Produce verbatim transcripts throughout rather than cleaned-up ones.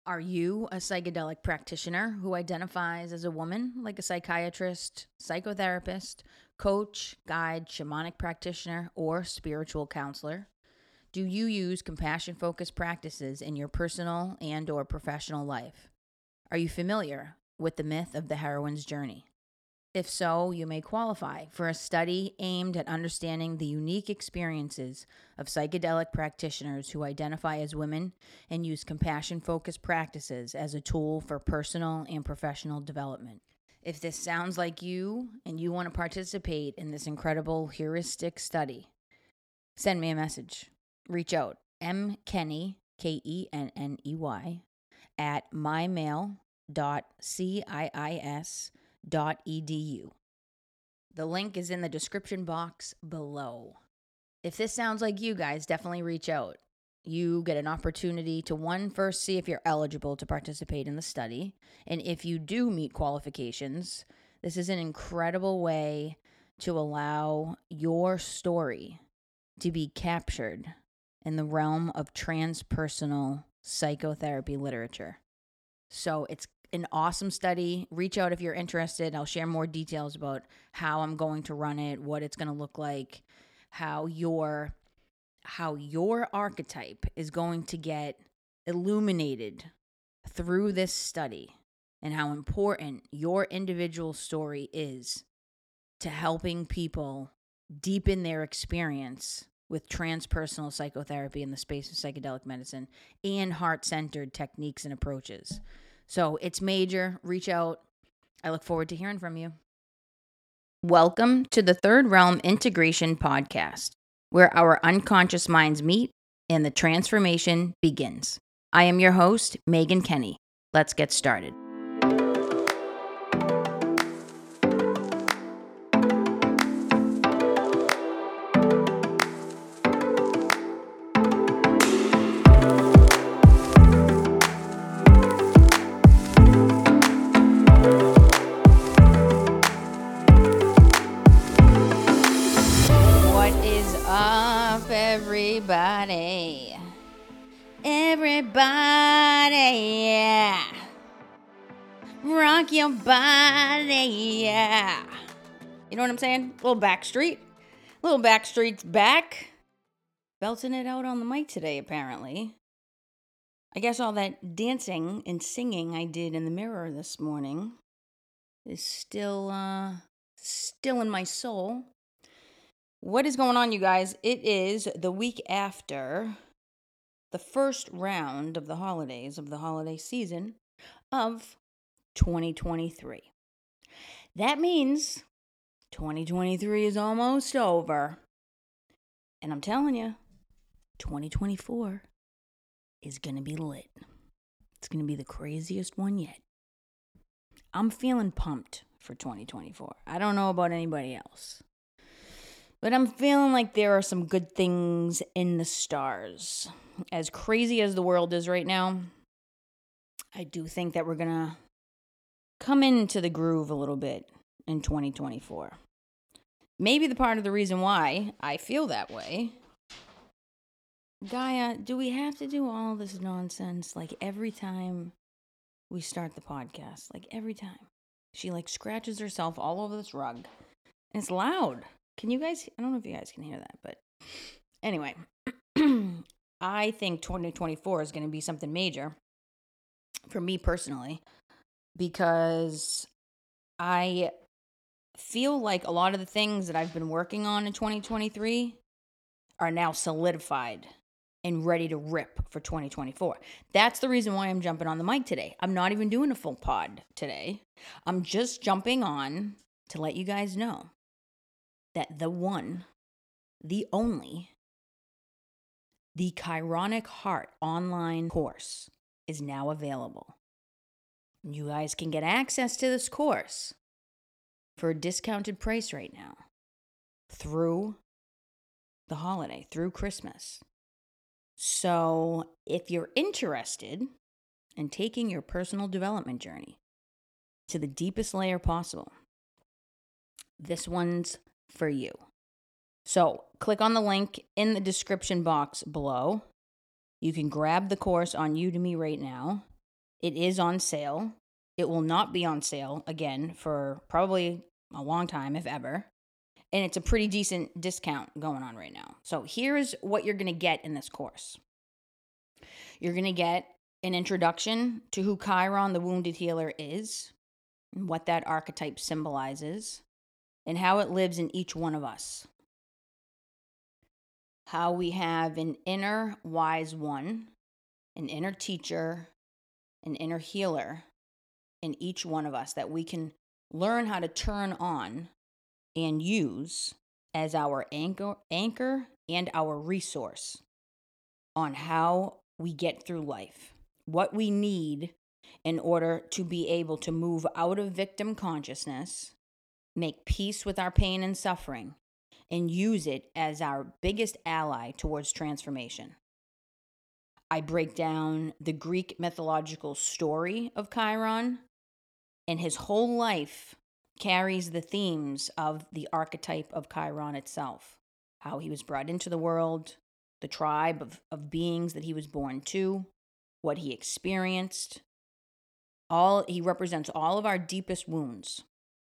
Are you a psychedelic practitioner who identifies as a woman, like a psychiatrist, psychotherapist, coach, guide, shamanic practitioner, or spiritual counselor? Do you use compassion-focused practices in your personal and or professional life? Are you familiar with the myth of the heroine's journey? If so, you may qualify for a study aimed at understanding the unique experiences of psychedelic practitioners who identify as women and use compassion-focused practices as a tool for personal and professional development. If this sounds like you and you want to participate in this incredible heuristic study, send me a message. Reach out, mkenney, K E N N E Y, at mymail dot cis dot edu. The link is in the description box below. If this sounds like you guys, definitely reach out. You get an opportunity to, one, first see if you're eligible to participate in the study. And if you do meet qualifications, this is an incredible way to allow your story to be captured in the realm of transpersonal psychotherapy literature. So it's an awesome study. Reach out if you're interested. I'll share more details about how I'm going to run it, what it's going to look like, how your how your archetype is going to get illuminated through this study, and how important your individual story is to helping people deepen their experience with transpersonal psychotherapy in the space of psychedelic medicine and heart-centered techniques and approaches. So it's major. Reach out. I look forward to hearing from you. Welcome to the Third Realm Integration Podcast, where our unconscious minds meet and the transformation begins. I am your host, Megan Kenney. Let's get started. Everybody, everybody, yeah. Rock your body, yeah. You know what I'm saying? A little Backstreet. A little Backstreet's back. Belting it out on the mic today, apparently. I guess all that dancing and singing I did in the mirror this morning is still, uh, still in my soul. What is going on, you guys? It is the week after the first round of the holidays, of the holiday season of twenty twenty-three. That means twenty twenty-three is almost over. And I'm telling you, twenty twenty-four is going to be lit. It's going to be the craziest one yet. I'm feeling pumped for twenty twenty-four. I don't know about anybody else, but I'm feeling like there are some good things in the stars. As crazy as the world is right now, I do think that we're going to come into the groove a little bit in twenty twenty-four. Maybe the part of the reason why I feel that way. Gaia, do we have to do all this nonsense like every time we start the podcast? Like every time. She like scratches herself all over this rug. And it's loud. Can you guys, I don't know if you guys can hear that, but anyway, I think twenty twenty-four is going to be something major for me personally, because I feel like a lot of the things that I've been working on in twenty twenty-three are now solidified and ready to rip for twenty twenty-four. That's the reason why I'm jumping on the mic today. I'm not even doing a full pod today. I'm just jumping on to let you guys know that the one, the only, the Chironic Heart online course is now available. You guys can get access to this course for a discounted price right now through the holiday, through Christmas. So if you're interested in taking your personal development journey to the deepest layer possible, this one's for you. So click on the link in the description box below. You can grab the course on Udemy right now. It is on sale. It will not be on sale again for probably a long time, if ever. And it's a pretty decent discount going on right now. So here's what you're going to get in this course. You're going to get an introduction to who Chiron, the wounded healer, is, and what that archetype symbolizes, and how it lives in each one of us. How we have an inner wise one, an inner teacher, an inner healer in each one of us that we can learn how to turn on and use as our anchor, anchor and our resource on how we get through life, what we need in order to be able to move out of victim consciousness, make peace with our pain and suffering, and use it as our biggest ally towards transformation. I break down the Greek mythological story of Chiron, and his whole life carries the themes of the archetype of Chiron itself, how he was brought into the world, the tribe of, of beings that he was born to, what he experienced. All he represents all of our deepest wounds.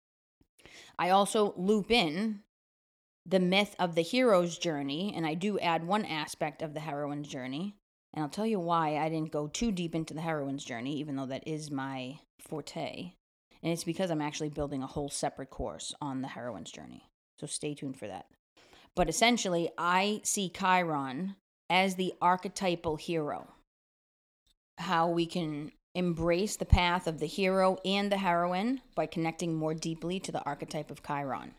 I also loop in the myth of the hero's journey, and I do add one aspect of the heroine's journey. And I'll tell you why I didn't go too deep into the heroine's journey, even though that is my forte. And it's because I'm actually building a whole separate course on the heroine's journey. So stay tuned for that. But essentially, I see Chiron as the archetypal hero. How we can embrace the path of the hero and the heroine by connecting more deeply to the archetype of Chiron.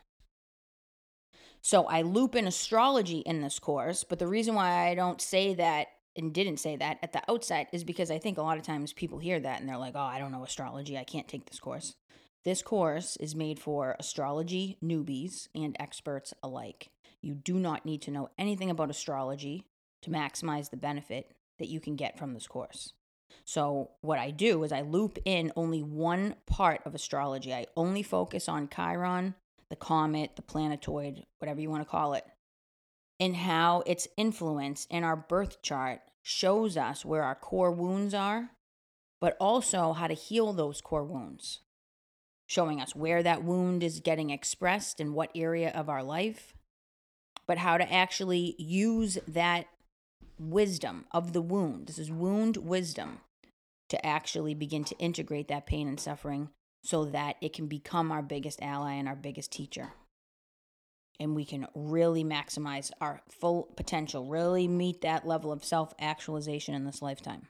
So I loop in astrology in this course, but the reason why I don't say that and didn't say that at the outset is because I think a lot of times people hear that and they're like, oh, I don't know astrology. I can't take this course. This course is made for astrology newbies and experts alike. You do not need to know anything about astrology to maximize the benefit that you can get from this course. So what I do is I loop in only one part of astrology. I only focus on Chiron, the comet, the planetoid, whatever you want to call it, and how its influence in our birth chart shows us where our core wounds are, but also how to heal those core wounds, showing us where that wound is getting expressed in what area of our life, but how to actually use that wisdom of the wound. This is wound wisdom to actually begin to integrate that pain and suffering so that it can become our biggest ally and our biggest teacher. And we can really maximize our full potential, really meet that level of self-actualization in this lifetime.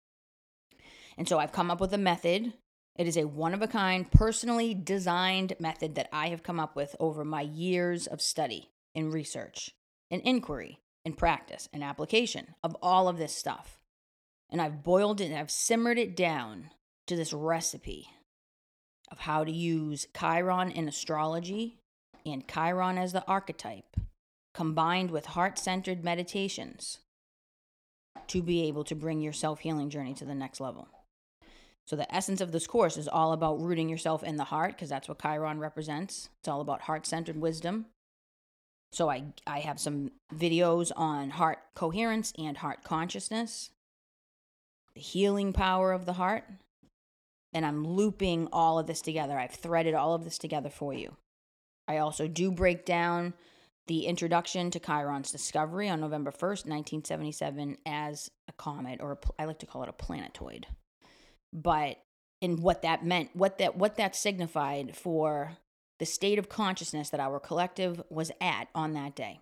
And so I've come up with a method. It is a one-of-a-kind, personally designed method that I have come up with over my years of study and research and inquiry and practice and application of all of this stuff. And I've boiled it and I've simmered it down to this recipe of how to use Chiron in astrology and Chiron as the archetype, combined with heart-centered meditations to be able to bring your self-healing journey to the next level. So the essence of this course is all about rooting yourself in the heart, because that's what Chiron represents. It's all about heart-centered wisdom. So I, I have some videos on heart coherence and heart consciousness, the healing power of the heart, and I'm looping all of this together. I've threaded all of this together for you. I also do break down the introduction to Chiron's discovery on November first, nineteen seventy-seven as a comet, or a, I like to call it a planetoid. But in what that meant, what that what that signified for the state of consciousness that our collective was at on that day.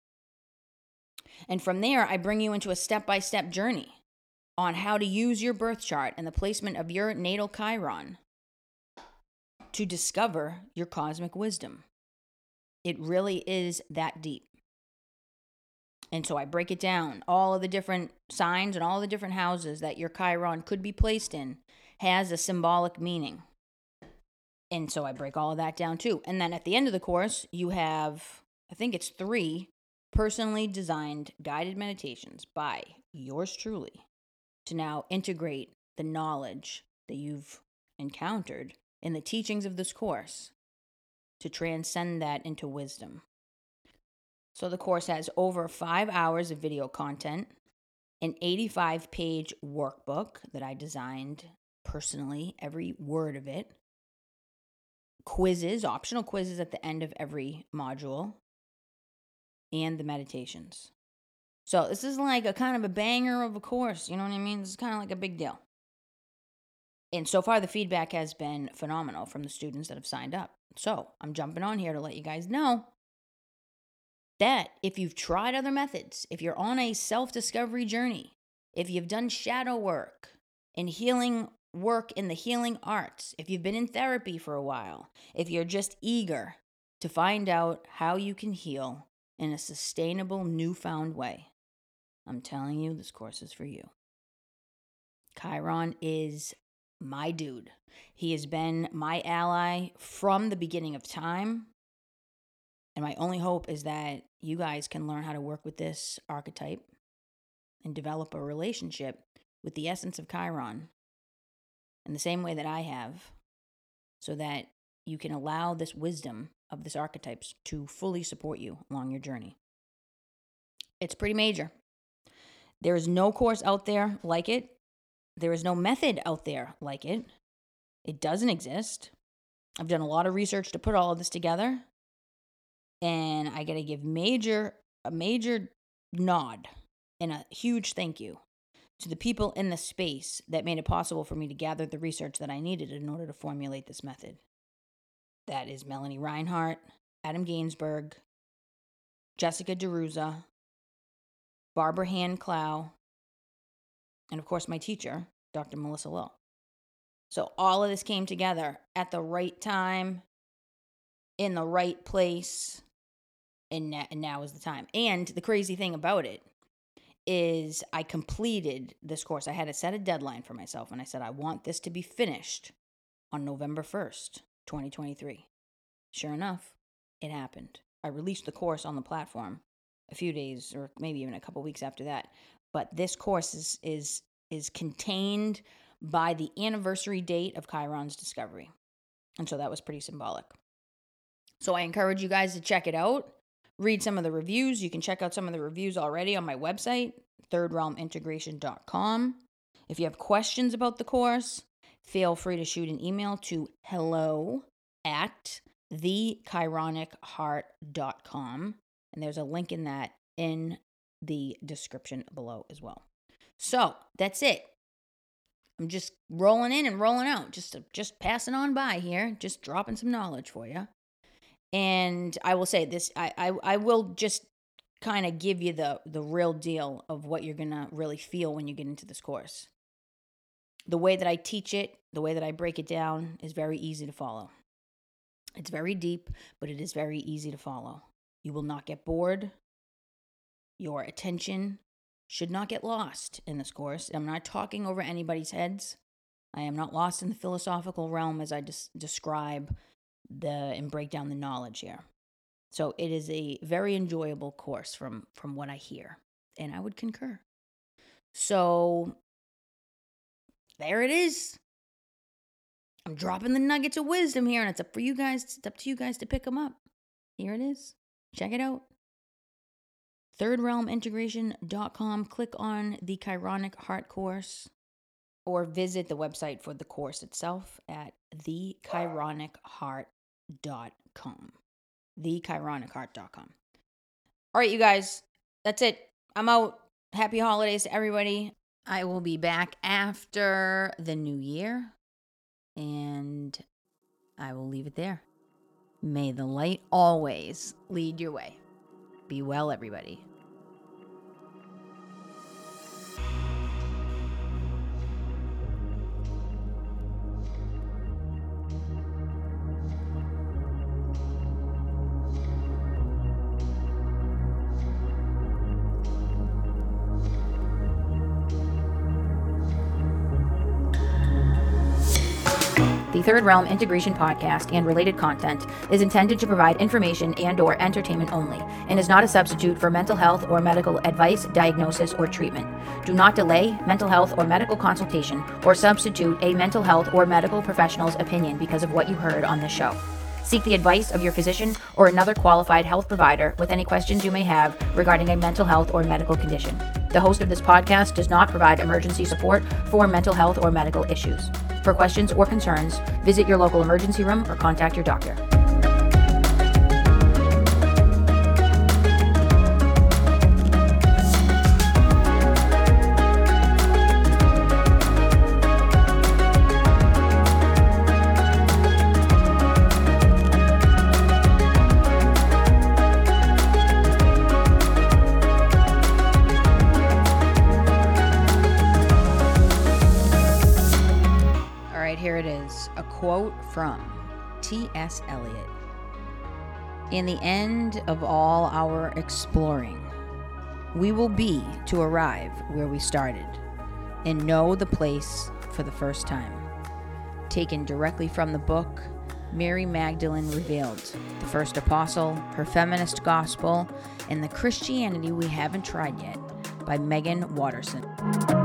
And from there, I bring you into a step-by-step journey on how to use your birth chart and the placement of your natal Chiron to discover your cosmic wisdom. It really is that deep. And so I break it down. All of the different signs and all the different houses that your Chiron could be placed in has a symbolic meaning. And so I break all of that down too. And then at the end of the course, you have, I think it's three personally designed guided meditations by yours truly to now integrate the knowledge that you've encountered in the teachings of this course to transcend that into wisdom. So the course has over five hours of video content. an eighty-five page workbook that I designed personally, every word of it, quizzes, optional quizzes at the end of every module, and the meditations. So this is like a kind of a banger of a course, you know what I mean? This is kind of like a big deal. And so far, the feedback has been phenomenal from the students that have signed up. So I'm jumping on here to let you guys know that if you've tried other methods, if you're on a self-discovery journey, if you've done shadow work and healing work in the healing arts, if you've been in therapy for a while, if you're just eager to find out how you can heal in a sustainable, newfound way, I'm telling you, this course is for you. Chiron is my dude. He has been my ally from the beginning of time. And my only hope is that you guys can learn how to work with this archetype and develop a relationship with the essence of Chiron in the same way that I have, so that you can allow this wisdom of this archetypes to fully support you along your journey. It's pretty major. There is no course out there like it. There is no method out there like it. It doesn't exist. I've done a lot of research to put all of this together. And I got to give major, a major nod and a huge thank you to the people in the space that made it possible for me to gather the research that I needed in order to formulate this method. That is Melanie Reinhart, Adam Gainsberg, Jessica DeRuza, Barbara Hand-Clow, and of course my teacher, Doctor Melissa Lill. So all of this came together at the right time, in the right place, and now, and now is the time. And the crazy thing about it is I completed this course. I had to set a deadline for myself, and I said I want this to be finished on November first, twenty twenty-three. Sure enough, it happened. I released the course on the platform a few days or maybe even a couple weeks after that. But this course is is is contained by the anniversary date of Chiron's discovery. And so that was pretty symbolic. So I encourage you guys to check it out. Read some of the reviews. You can check out some of the reviews already on my website, third realm integration dot com. If you have questions about the course, feel free to shoot an email to hello at the chironic heart dot com. And there's a link in that in the description below as well. So that's it. I'm just rolling in and rolling out, just just passing on by here, just dropping some knowledge for you. And I will say this, I I, I will just kind of give you the, the real deal of what you're going to really feel when you get into this course. The way that I teach it, the way that I break it down is very easy to follow. It's very deep, but it is very easy to follow. You will not get bored. Your attention should not get lost in this course. I'm not talking over anybody's heads. I am not lost in the philosophical realm as I des- describe the and break down the knowledge here. So it is a very enjoyable course from, from what I hear, and I would concur. So there it is. I'm dropping the nuggets of wisdom here, and it's up for you guys. It's up to you guys to pick them up. Here it is. Check it out. third realm integration dot com. Click on the Chironic Heart course, or visit the website for the course itself at the chironic heart dot com. the chironic heart dot com. All right, you guys. That's it. I'm out. Happy holidays to everybody. I will be back after the new year, and I will leave it there. May the light always lead your way. Be well, everybody. The Third Realm Integration Podcast and related content is intended to provide information and or entertainment only, and is not a substitute for mental health or medical advice, diagnosis, or treatment. Do not delay mental health or medical consultation or substitute a mental health or medical professional's opinion because of what you heard on this show. Seek the advice of your physician or another qualified health provider with any questions you may have regarding a mental health or medical condition. The host of this podcast does not provide emergency support for mental health or medical issues. For questions or concerns, visit your local emergency room or contact your doctor. Here it is, a quote from T S Eliot. In the end of all our exploring, we will be to arrive where we started and know the place for the first time. Taken directly from the book, Mary Magdalene Revealed, the First Apostle, Her Feminist Gospel, and the Christianity We Haven't Tried Yet by Megan Watterson.